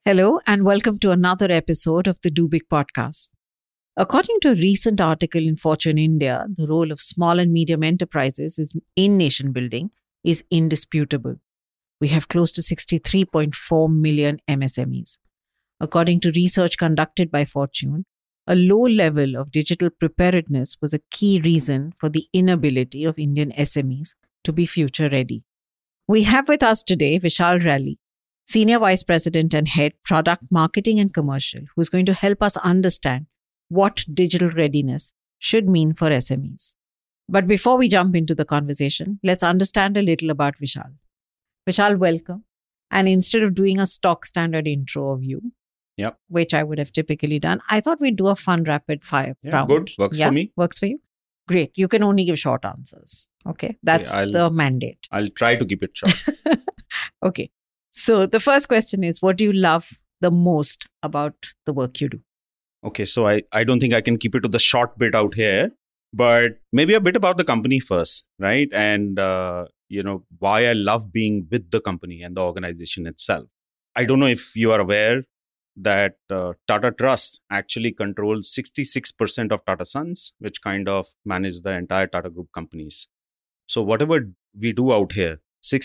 Hello, and welcome to another episode of the Do Big podcast. According to a recent article in Fortune India, the role of small and medium enterprises in nation building is indisputable. We have close to 63.4 million MSMEs. According to research conducted by Fortune, a low level of digital preparedness was a key reason for the inability of Indian SMEs to be future ready. We have with us today Vishal Rally, Senior Vice President and Head, Product Marketing and Commercial, who is going to help us understand what digital readiness should mean for SMEs. But before we jump into the conversation, let's understand a little about Vishal. Vishal, welcome. And instead of doing a stock standard intro of you, which I would have typically done, I thought we'd do a fun rapid fire round. Good. Works for me. Works for you? Great. You can only give short answers. Okay. That's the mandate. I'll try to keep it short. Okay. So the first question is, what do you love the most about the work you do? Okay, so I don't think I can keep it to the short bit out here, but maybe a bit about the company first, right? And, why I love being with the company and the organization itself. I don't know if you are aware that Tata Trust actually controls 66% of Tata Sons, which kind of manage the entire Tata Group companies. So whatever we do out here,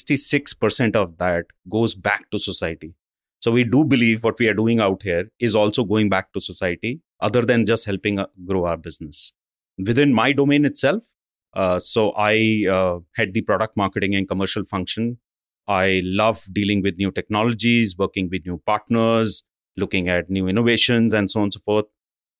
66% of that goes back to society. So we do believe what we are doing out here is also going back to society, other than just helping grow our business. Within my domain itself, so I head the product marketing and commercial function. I love dealing with new technologies, working with new partners, looking at new innovations and so on and so forth.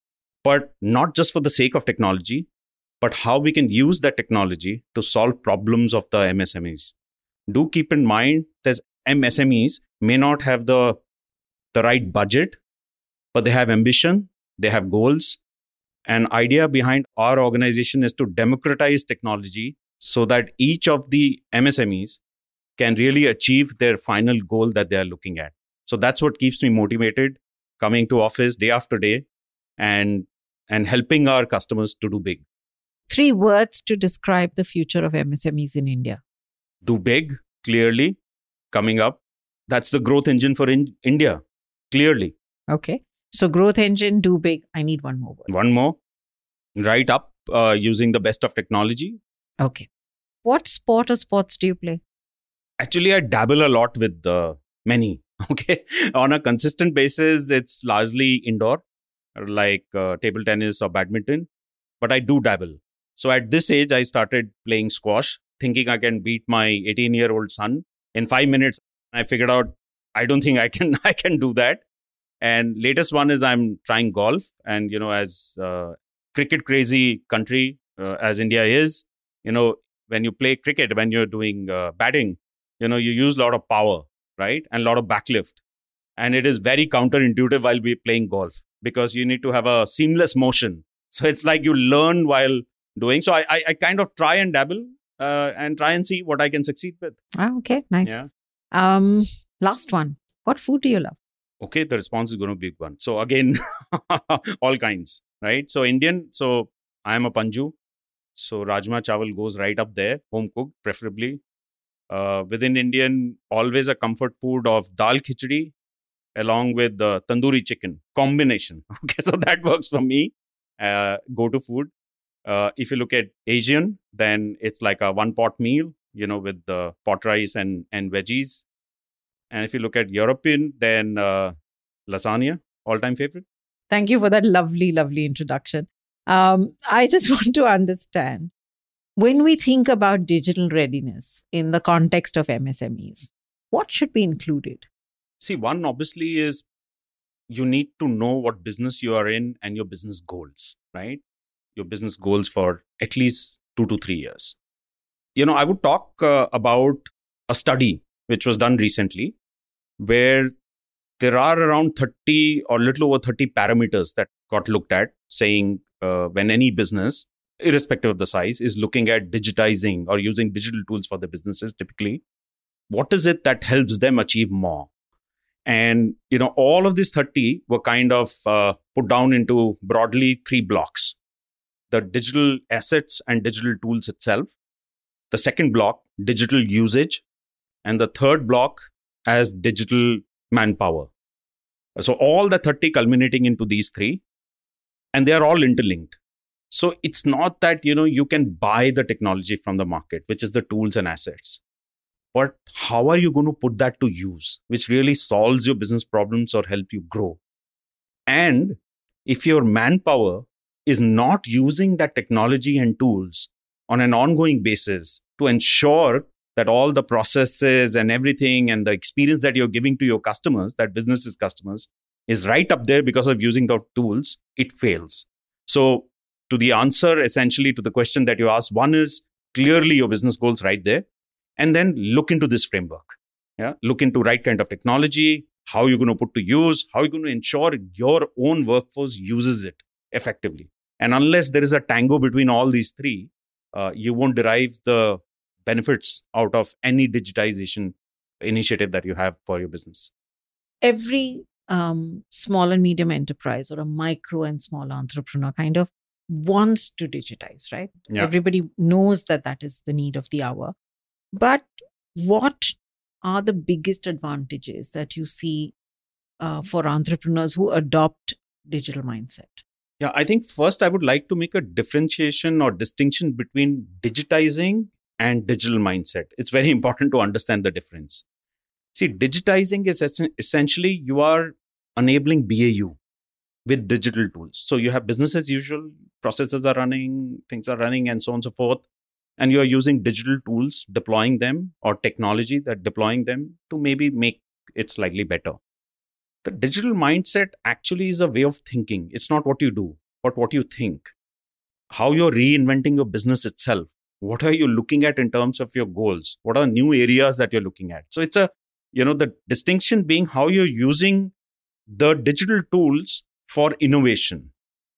But not just for the sake of technology, but how we can use that technology to solve problems of the MSMEs. Do keep in mind that MSMEs may not have the right budget, but they have ambition, they have goals. An idea behind our organization is to democratize technology so that each of the MSMEs can really achieve their final goal that they are looking at. So that's what keeps me motivated, coming to office day after day and helping our customers to do big. 3 words to describe the future of MSMEs in India. Do big, clearly, coming up. That's the growth engine for India, clearly. Okay. So growth engine, do big. I need one more word. One more. Right up, using the best of technology. Okay. What sport or sports do you play? Actually, I dabble a lot with many. Okay. On a consistent basis, it's largely indoor, like table tennis or badminton. But I do dabble. So at this age, I started playing squash, thinking I can beat my 18-year-old son in 5 minutes. I figured out, I don't think I can do that. And latest one is I'm trying golf. And, as cricket crazy country as India is, when you play cricket, when you're doing batting, you use a lot of power, right? And a lot of backlift. And it is very counterintuitive while we're playing golf because you need to have a seamless motion. So it's like you learn while doing. So I kind of try and dabble. And try and see what I can succeed with. Okay, nice. Yeah. Last one. What food do you love? Okay, the response is going to be one. So again, all kinds, right? So Indian, so I am a Panju. So Rajma Chawal goes right up there, home cooked preferably. Within Indian, always a comfort food of dal khichdi along with the tandoori chicken combination. Okay, so that works for me. Go-to food. If you look at Asian, then it's like a one-pot meal, with the pot rice and veggies. And if you look at European, then lasagna, all-time favorite. Thank you for that lovely, lovely introduction. I just want to understand, when we think about digital readiness in the context of MSMEs, what should be included? See, one obviously is you need to know what business you are in and your business goals, right? Your business goals for at least 2 to 3 years. I would talk about a study which was done recently where there are around 30 or little over 30 parameters that got looked at, saying when any business, irrespective of the size, is looking at digitizing or using digital tools for their businesses typically, what is it that helps them achieve more? And, all of these 30 were kind of put down into broadly 3 blocks. The digital assets and digital tools itself. The second block, digital usage. And the third block as digital manpower. So all the 30 culminating into these three, and they are all interlinked. So it's not that, you can buy the technology from the market, which is the tools and assets. But how are you going to put that to use, which really solves your business problems or help you grow? And if your manpower is not using that technology and tools on an ongoing basis to ensure that all the processes and everything and the experience that you're giving to your customers, that business's customers, is right up there because of using the tools, it fails. So to the answer, essentially, to the question that you asked, one is clearly your business goals right there. And then look into this framework. Yeah, look into right kind of technology, how you're going to put to use, how you're going to ensure your own workforce uses it effectively. And unless there is a tango between all these three, you won't derive the benefits out of any digitization initiative that you have for your business. Every small and medium enterprise or a micro and small entrepreneur kind of wants to digitize, right? Yeah. Everybody knows that is the need of the hour. But what are the biggest advantages that you see for entrepreneurs who adopt digital mindset? Yeah, I think first I would like to make a differentiation or distinction between digitizing and digital mindset. It's very important to understand the difference. See, digitizing is essentially you are enabling BAU with digital tools. So you have business as usual, processes are running, things are running, and so on and so forth. And you are using digital tools, deploying them, or technology that deploying them to maybe make it slightly better. The digital mindset actually is a way of thinking. It's not what you do, but what you think. How you're reinventing your business itself. What are you looking at in terms of your goals? What are new areas that you're looking at? So it's the distinction being how you're using the digital tools for innovation,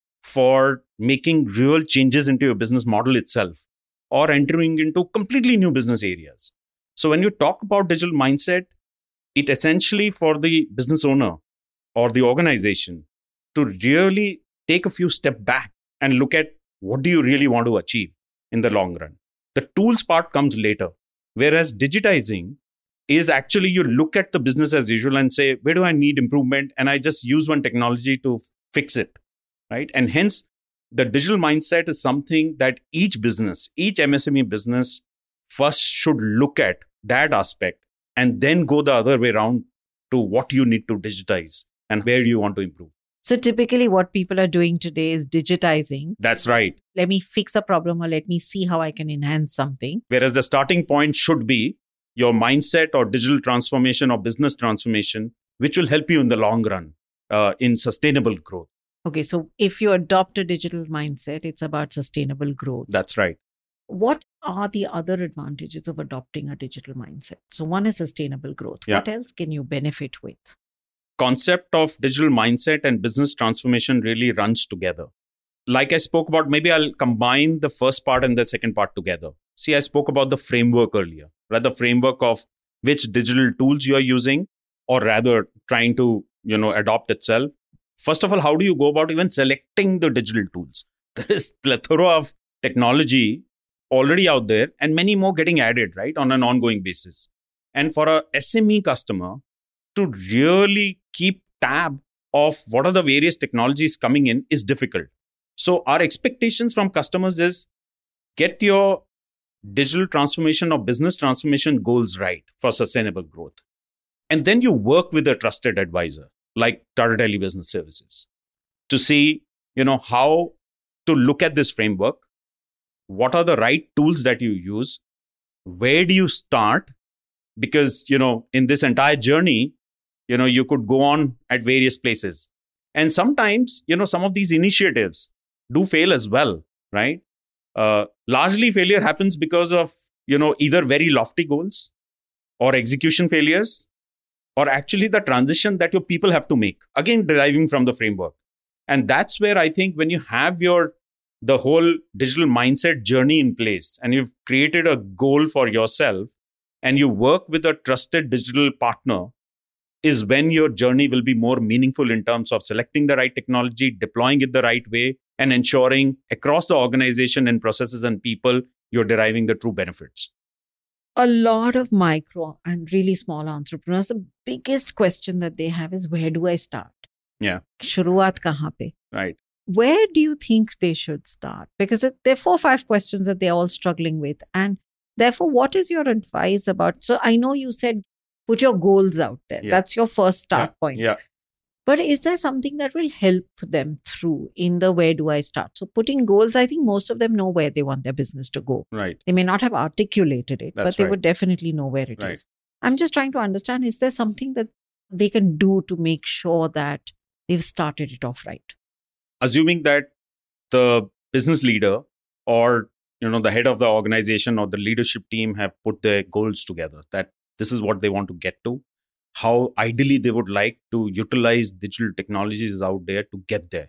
for making real changes into your business model itself, or entering into completely new business areas. So when you talk about digital mindset, it essentially for the business owner or the organization to really take a few steps back and look at what do you really want to achieve in the long run. The tools part comes later. Whereas digitizing is actually you look at the business as usual and say, where do I need improvement? And I just use one technology to fix it, right? And hence, the digital mindset is something that each business, each MSME business first should look at that aspect and then go the other way around to what you need to digitize and where you want to improve. So typically what people are doing today is digitizing. That's right. Let me fix a problem or let me see how I can enhance something. Whereas the starting point should be your mindset or digital transformation or business transformation, which will help you in the long run in sustainable growth. Okay, so if you adopt a digital mindset, it's about sustainable growth. That's right. What are the other advantages of adopting a digital mindset? So one is sustainable growth. Yeah. What else can you benefit with? Concept of digital mindset and business transformation really runs together. Like I spoke about, maybe I'll combine the first part and the second part together. See, I spoke about the framework earlier, right? The framework of which digital tools you are using, or rather trying to, adopt itself. First of all, how do you go about even selecting the digital tools? There is plethora of technology already out there and many more getting added, right, on an ongoing basis. And for a SME customer to really keep tab of what are the various technologies coming in is difficult. So our expectations from customers is get your digital transformation or business transformation goals right for sustainable growth. And then you work with a trusted advisor like Tata Tele Business Services to see, how to look at this framework. What are the right tools that you use? Where do you start? Because, in this entire journey, you could go on at various places. And sometimes, some of these initiatives do fail as well, right? Largely failure happens because of, either very lofty goals or execution failures, or actually the transition that your people have to make, again, deriving from the framework. And that's where I think when you have the whole digital mindset journey in place and you've created a goal for yourself and you work with a trusted digital partner, is when your journey will be more meaningful in terms of selecting the right technology, deploying it the right way, and ensuring across the organization and processes and people, you're deriving the true benefits. A lot of micro and really small entrepreneurs, biggest question that they have is, where do I start? Yeah. Shuruaat kahan pe? Right. Where do you think they should start? Because there are 4 or 5 questions that they're all struggling with. And therefore, what is your advice about? So I know you said put your goals out there. Yeah. That's your first start point. Yeah. But is there something that will help them through in the where do I start? So putting goals, I think most of them know where they want their business to go. Right. They may not have articulated it, but they right. would definitely know where it Right. is. I'm just trying to understand, is there something that they can do to make sure that they've started it off right? Assuming that the business leader or the head of the organization or the leadership team have put their goals together, that this is what they want to get to, how ideally they would like to utilize digital technologies out there to get there.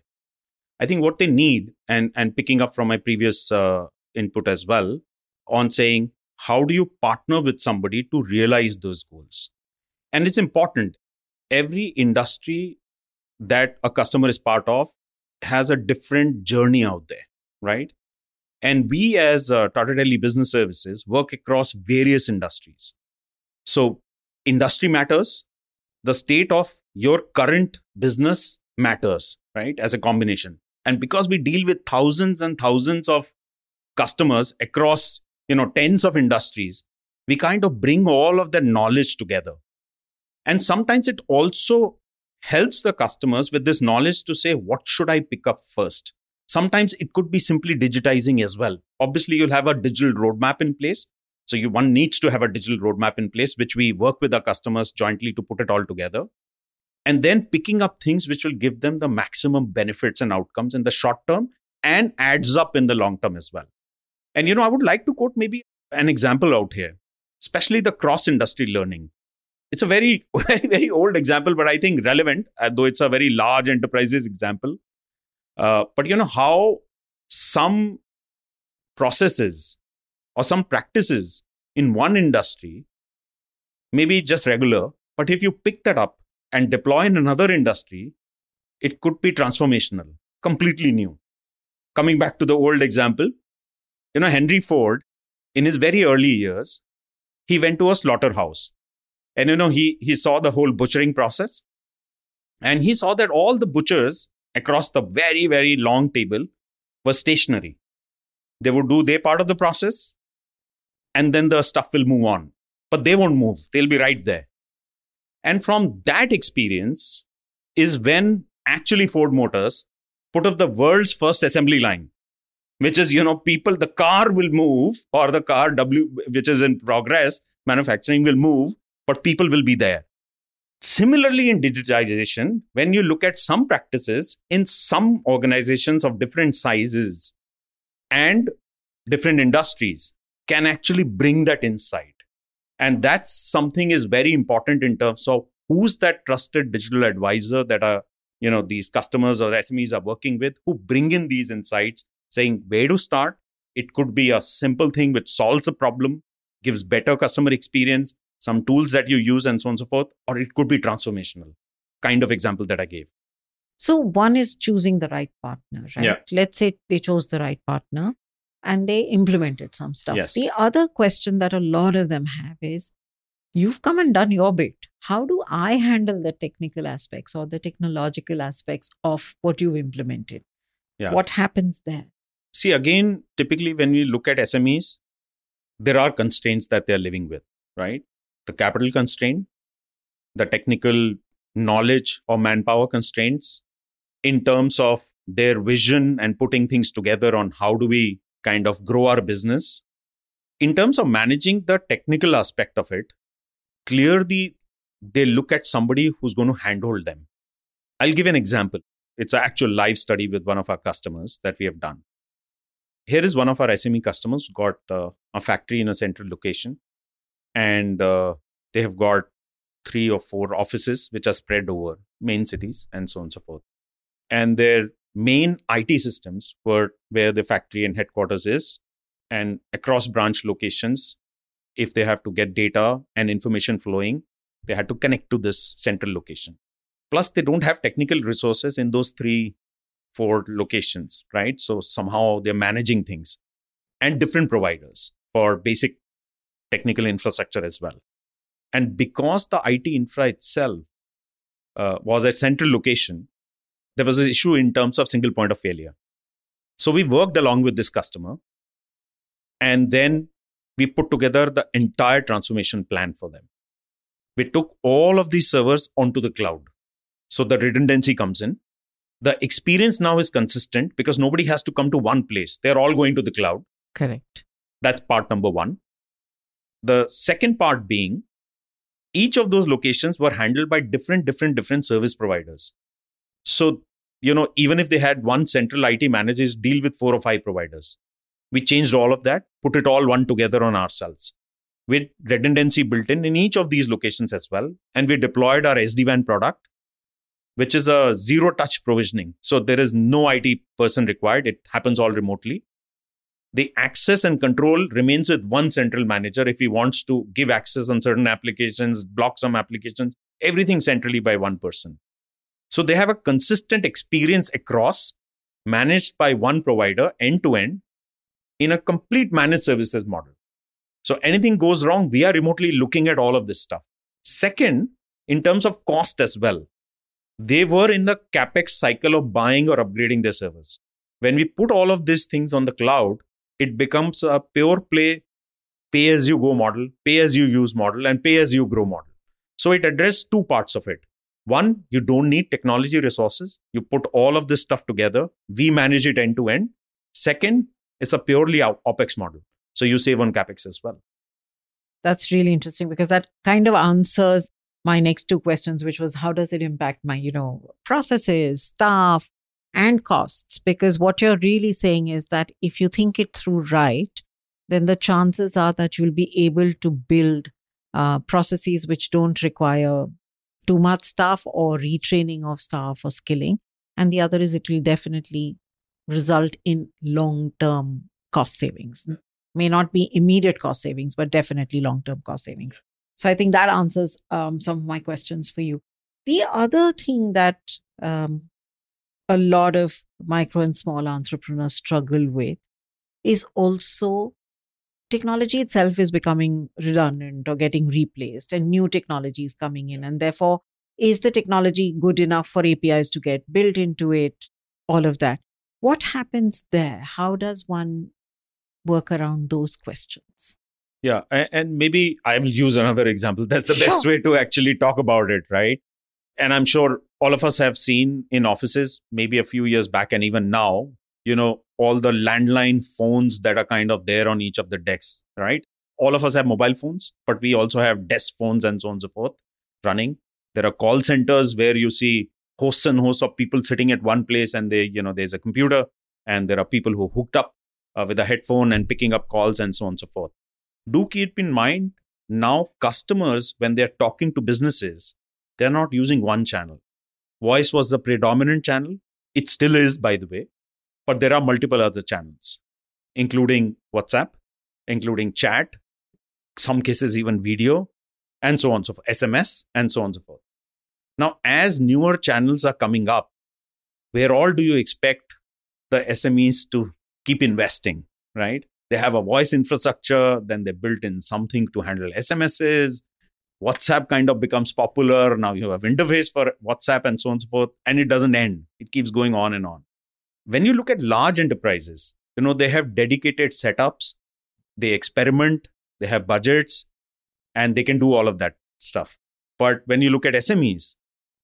I think what they need, and picking up from my previous input as well, on saying, how do you partner with somebody to realize those goals? And it's important. Every industry that a customer is part of has a different journey out there, right? And we as Tata Delhi Business Services work across various industries. So industry matters. The state of your current business matters, right? As a combination. And because we deal with thousands and thousands of customers across, tens of industries, we kind of bring all of that knowledge together. And sometimes it also helps the customers with this knowledge to say, what should I pick up first? Sometimes it could be simply digitizing as well. Obviously, you'll have a digital roadmap in place. So one needs to have a digital roadmap in place, which we work with our customers jointly to put it all together. And then picking up things which will give them the maximum benefits and outcomes in the short term and adds up in the long term as well. And, I would like to quote maybe an example out here, especially the cross-industry learning. It's a very, very, very old example, but I think relevant, though it's a very large enterprises example. But how some processes or some practices in one industry may be just regular, but if you pick that up and deploy in another industry, it could be transformational, completely new. Coming back to the old example, Henry Ford, in his very early years, he went to a slaughterhouse. And, he saw the whole butchering process. And he saw that all the butchers across the very, very long table were stationary. They would do their part of the process, and then the stuff will move on. But they won't move. They'll be right there. And from that experience is when actually Ford Motors put up the world's first assembly line, which is, the car will move, or the car which is in progress, manufacturing will move, but people will be there. Similarly, in digitization, when you look at some practices in some organizations of different sizes and different industries can actually bring that insight. And that's something is very important in terms of who's that trusted digital advisor that are, these customers or SMEs are working with, who bring in these insights, saying where to start. It could be a simple thing which solves a problem, gives better customer experience, some tools that you use and so on and so forth, or it could be transformational, kind of example that I gave. So one is choosing the right partner, right? Yeah. Let's say they chose the right partner and they implemented some stuff. Yes. The other question that a lot of them have is, you've come and done your bit. How do I handle the technical aspects or the technological aspects of what you've implemented? Yeah. What happens there? See, again, typically when we look at SMEs, there are constraints that they're living with, right? The capital constraint, the technical knowledge or manpower constraints in terms of their vision and putting things together on how do we kind of grow our business. In terms of managing the technical aspect of it, clearly they look at somebody who's going to handhold them. I'll give an example. It's an actual live study with one of our customers that we have done. Here is one of our SME customers who got a factory in a central location. And they have got 3 or 4 offices which are spread over main cities and so on and so forth. And their main IT systems were where the factory and headquarters is. And across branch locations, if they have to get data and information flowing, they had to connect to this central location. Plus, they don't have technical resources in those 3-4 locations, right? So somehow they're managing things and different providers for basic technical infrastructure as well. And because the IT infra itself was at central location, there was an issue in terms of single point of failure. So we worked along with this customer, and then we put together the entire transformation plan for them. We took all of these servers onto the cloud. So the redundancy comes in. The experience now is consistent because nobody has to come to one place. They're all going to the cloud. Correct. That's part number one. The second part being, each of those locations were handled by different service providers. So, even if they had one central IT manager deal with 4 or 5 providers, we changed all of that, put it all one together on ourselves with redundancy built in each of these locations as well. And we deployed our SD-WAN product, which is a zero-touch provisioning. So there is no IT person required. It happens all remotely. The access and control remains with one central manager. If he wants to give access on certain applications, block some applications, everything centrally by one person. So they have a consistent experience across, managed by one provider end-to-end in a complete managed services model. So anything goes wrong, we are remotely looking at all of this stuff. Second, in terms of cost as well, they were in the CapEx cycle of buying or upgrading their servers. When we put all of these things on the cloud, it becomes a pure play, pay-as-you-go model, pay-as-you-use model, and pay-as-you-grow model. So it addressed 2 parts of it. One, you don't need technology resources. You put all of this stuff together. We manage it end to end. Second, it's a purely OpEx model. So you save on CapEx as well. That's really interesting because that kind of answers my next 2 questions, which was how does it impact my, processes, staff, and costs? Because what you're really saying is that if you think it through right, then the chances are that you'll be able to build processes which don't require too much staff or retraining of staff or skilling. And the other is it will definitely result in long-term cost savings. May not be immediate cost savings, but definitely long-term cost savings. So I think that answers some of my questions for you. The other thing that a lot of micro and small entrepreneurs struggle with is also technology itself is becoming redundant or getting replaced and new technologies coming in. And therefore, is the technology good enough for APIs to get built into it? All of that. What happens there? How does one work around those questions? Yeah, and maybe I will use another example. That's the best way to actually talk about it, right? And I'm sure all of us have seen in offices, maybe a few years back and even now, all the landline phones that are kind of there on each of the desks, right? All of us have mobile phones, but we also have desk phones and so on and so forth running. There are call centers where you see hosts and hosts of people sitting at one place and there's a computer and there are people who hooked up with a headphone and picking up calls and so on and so forth. Do keep in mind, now customers, when they're talking to businesses, they're not using one channel. Voice was the predominant channel. It still is, by the way. But there are multiple other channels, including WhatsApp, including chat, some cases even video, and so on and so forth, SMS, and so on and so forth. Now, as newer channels are coming up, where all do you expect the SMEs to keep investing, right? They have a voice infrastructure, then they built in something to handle SMSs. WhatsApp kind of becomes popular. Now you have interface for WhatsApp and so on and so forth, and it doesn't end. It keeps going on and on. When you look at large enterprises, they have dedicated setups, they experiment, they have budgets, and they can do all of that stuff. But when you look at SMEs,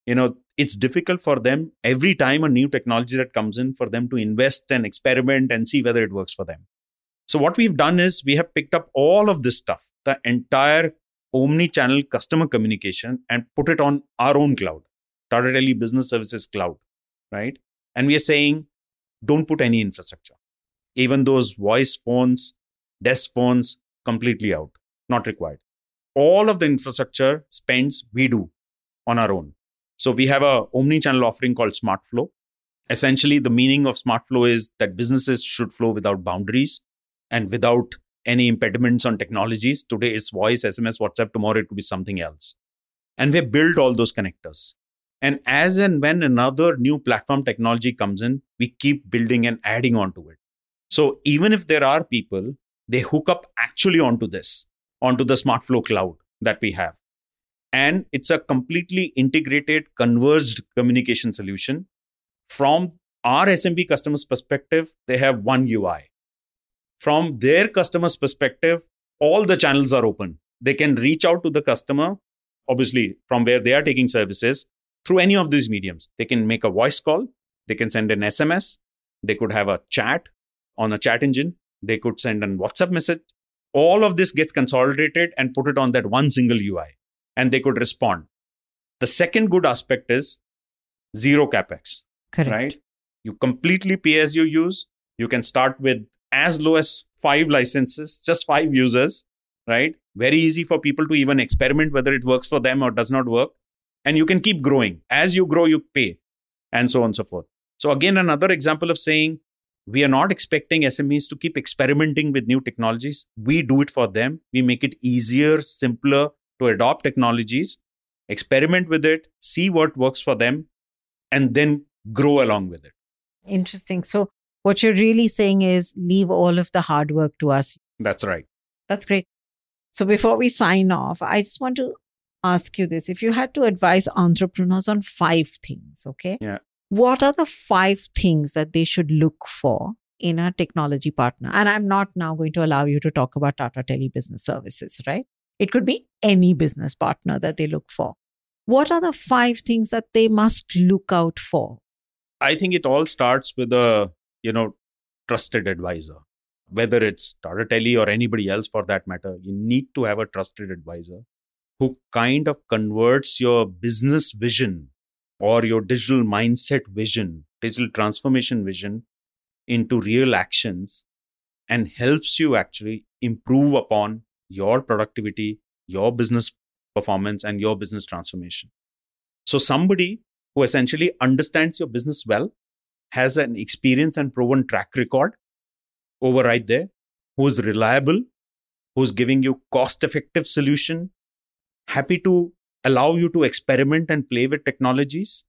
it's difficult for them every time a new technology that comes in for them to invest and experiment and see whether it works for them. So what we've done is we have picked up all of this stuff, the entire omni-channel customer communication, and put it on our own cloud, Tata Tele Business Services Cloud, right? And we are saying, don't put any infrastructure. Even those voice phones, desk phones, completely out, not required. All of the infrastructure spends we do on our own. So we have a omni-channel offering called SmartFlow. Essentially, the meaning of SmartFlow is that businesses should flow without boundaries and without any impediments on technologies. Today it's voice, SMS, WhatsApp. Tomorrow it could be something else. And we build all those connectors. And as and when another new platform technology comes in, we keep building and adding onto it. So even if there are people, they hook up actually onto the SmartFlow cloud that we have. And it's a completely integrated, converged communication solution. From our SMB customers' perspective, they have one UI. From their customers' perspective, all the channels are open. They can reach out to the customer, obviously, from where they are taking services through any of these mediums. They can make a voice call. They can send an SMS. They could have a chat on a chat engine. They could send a WhatsApp message. All of this gets consolidated and put it on that one single UI. And they could respond. The second good aspect is zero CapEx. Correct. Right? You completely pay as you use. You can start with as low as 5 licenses, just 5 users, right? Very easy for people to even experiment whether it works for them or does not work. And you can keep growing. As you grow, you pay, and so on and so forth. So again, another example of saying we are not expecting SMEs to keep experimenting with new technologies. We do it for them. We make it easier, simpler to adopt technologies, experiment with it, see what works for them, and then grow along with it. Interesting. So what you're really saying is leave all of the hard work to us. That's right. That's great. So before we sign off, I just want to ask you this. If you had to advise entrepreneurs on 5 things, okay? Yeah. What are the 5 things that they should look for in a technology partner? And I'm not now going to allow you to talk about Tata Tele Business Services, right? It could be any business partner that they look for. What are the 5 things that they must look out for? I think it all starts with a, trusted advisor. Whether it's Tata Tele or anybody else for that matter, you need to have a trusted advisor who kind of converts your business vision or your digital mindset vision, digital transformation vision into real actions and helps you actually improve upon your productivity, your business performance, and your business transformation. So somebody who essentially understands your business well, has an experience and proven track record over right there, who's reliable, who's giving you cost-effective solution, happy to allow you to experiment and play with technologies,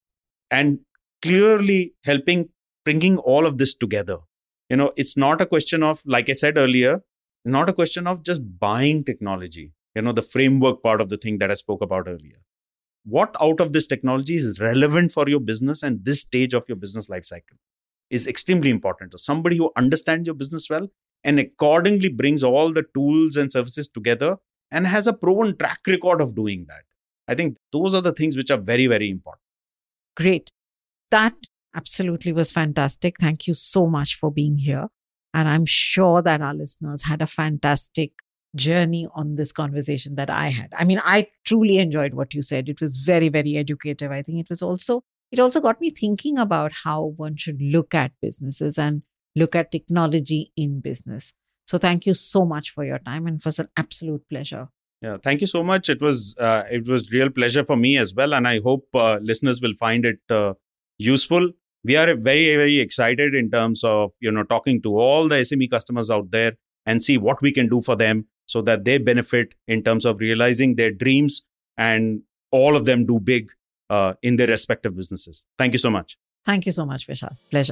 and clearly bringing all of this together. It's not a question of, like I said earlier, not a question of just buying technology, the framework part of the thing that I spoke about earlier. What out of this technology is relevant for your business and this stage of your business life cycle is extremely important. So somebody who understands your business well and accordingly brings all the tools and services together and has a proven track record of doing that. I think those are the things which are very, very important. Great. That absolutely was fantastic. Thank you so much for being here. And I'm sure that our listeners had a fantastic journey on this conversation that I had. I mean, I truly enjoyed what you said. It was very, very educative. I think it also got me thinking about how one should look at businesses and look at technology in business. So thank you so much for your time, and it was an absolute pleasure. Yeah, thank you so much. It was real pleasure for me as well, and I hope listeners will find it useful. We are very, very excited in terms of talking to all the SME customers out there and see what we can do for them so that they benefit in terms of realizing their dreams and all of them do big in their respective businesses. Thank you so much. Thank you so much, Vishal. Pleasure.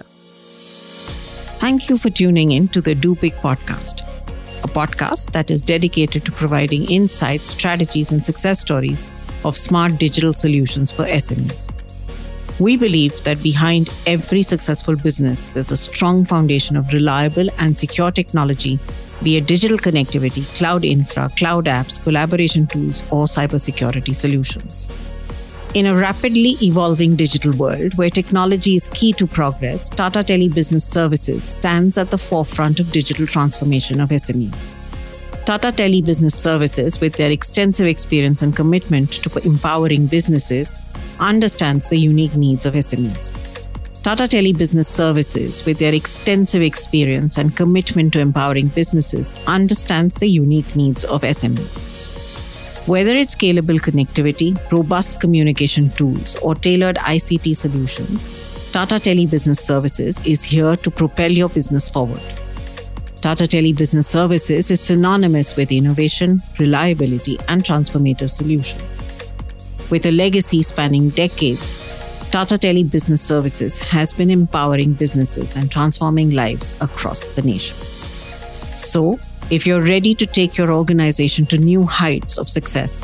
Thank you for tuning in to the Do Big podcast, a podcast that is dedicated to providing insights, strategies, and success stories of smart digital solutions for SMEs. We believe that behind every successful business, there's a strong foundation of reliable and secure technology, be it digital connectivity, cloud infra, cloud apps, collaboration tools, or cybersecurity solutions. In a rapidly evolving digital world where technology is key to progress, Tata Tele Business Services stands at the forefront of digital transformation of SMEs. Tata Tele Business Services, with their extensive experience and commitment to empowering businesses, understands the unique needs of SMEs. Tata Tele Business Services, with their extensive experience and commitment to empowering businesses, understands the unique needs of SMEs. Whether it's scalable connectivity, robust communication tools, or tailored ICT solutions, Tata Tele Business Services is here to propel your business forward. Tata Tele Business Services is synonymous with innovation, reliability, and transformative solutions. With a legacy spanning decades, Tata Tele Business Services has been empowering businesses and transforming lives across the nation. So, if you're ready to take your organization to new heights of success,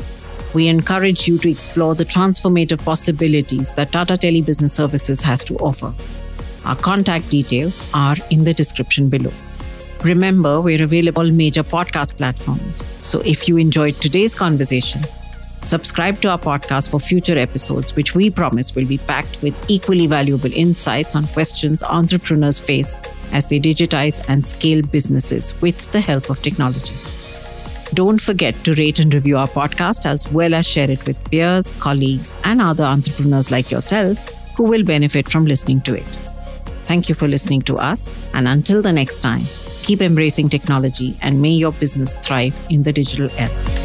We encourage you to explore the transformative possibilities that Tata Tele Business Services has to offer. Our contact details are in the description below. Remember, we're available on major podcast platforms. So if you enjoyed today's conversation, subscribe to our podcast for future episodes, which we promise will be packed with equally valuable insights on questions entrepreneurs face as they digitize and scale businesses with the help of technology. Don't forget to rate and review our podcast, as well as share it with peers, colleagues, and other entrepreneurs like yourself who will benefit from listening to it. Thank you for listening to us. And until the next time, keep embracing technology and may your business thrive in the digital era.